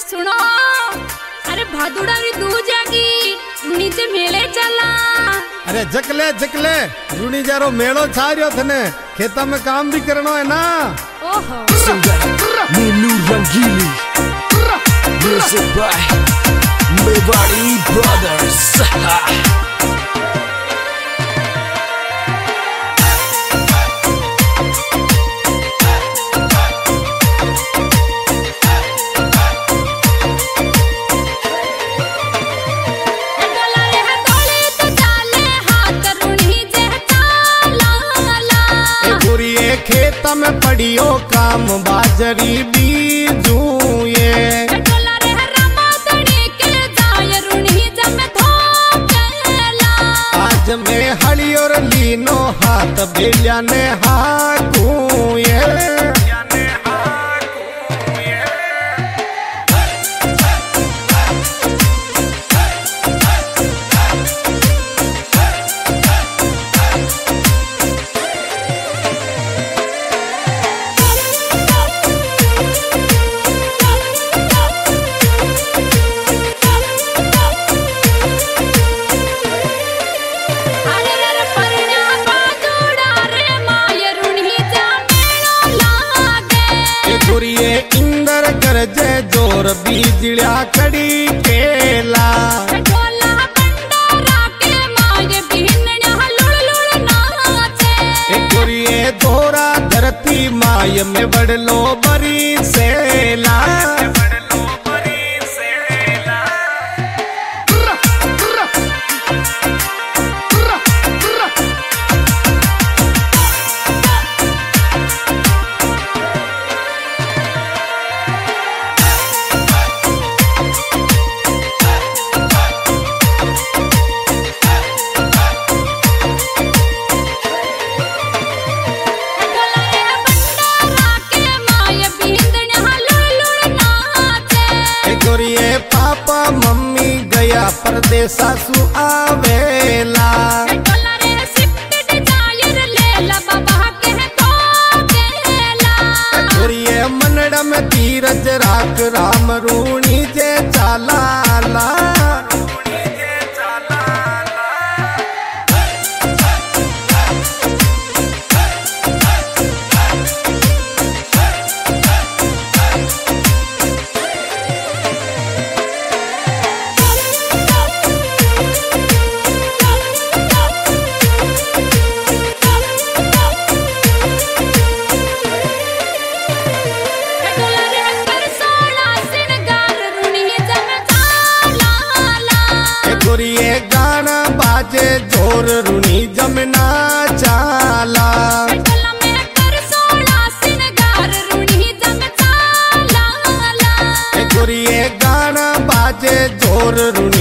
सुनो, अरे भादुड़ा री दू जागी नीचे मेले चला। अरे जकले जकले रूनी जारो मेलो छारियो थने, खेता में काम भी करनो है ना। ओहो नीलू रंगीली म्यूजिक बाय मेवाड़ी ब्रदर्स। खेता में पड़ियो काम बाजरी बीजू ये आज में हड़ी और लीनो हाथ बेलिया ने हाकू ये। इंदर गरजे जोर बीजलिया कड़ी केला दोरा धरती माय में बड़लो बरी सेला। पापा मम्मी गया परदेस सासू आवेला। मनड़ा में धीरज राख राम रूणी जे चाला। गाना बाजे जोर रूनी जमना चाला। गाना बाजे जोर रूनी